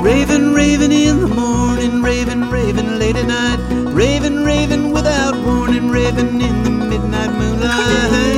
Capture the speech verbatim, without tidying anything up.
Raven, raven in the morning, raven, raven late at night, raven, raven without warning, raven in the midnight moonlight.